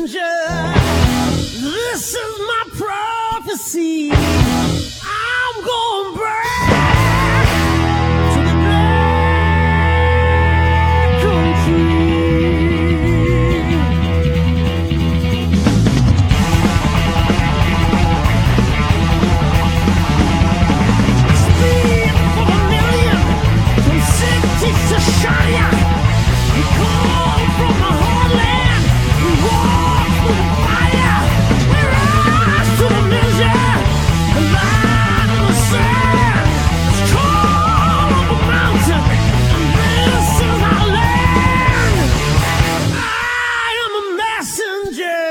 messenger. This is my prophecy. I'm going back to the black country. Speed for a million, from city to Shire. We call from the heartland. We walk through the fire. We rise to the measure. The line in the sand. It's call of the mountain. And this is our land. I am a messenger.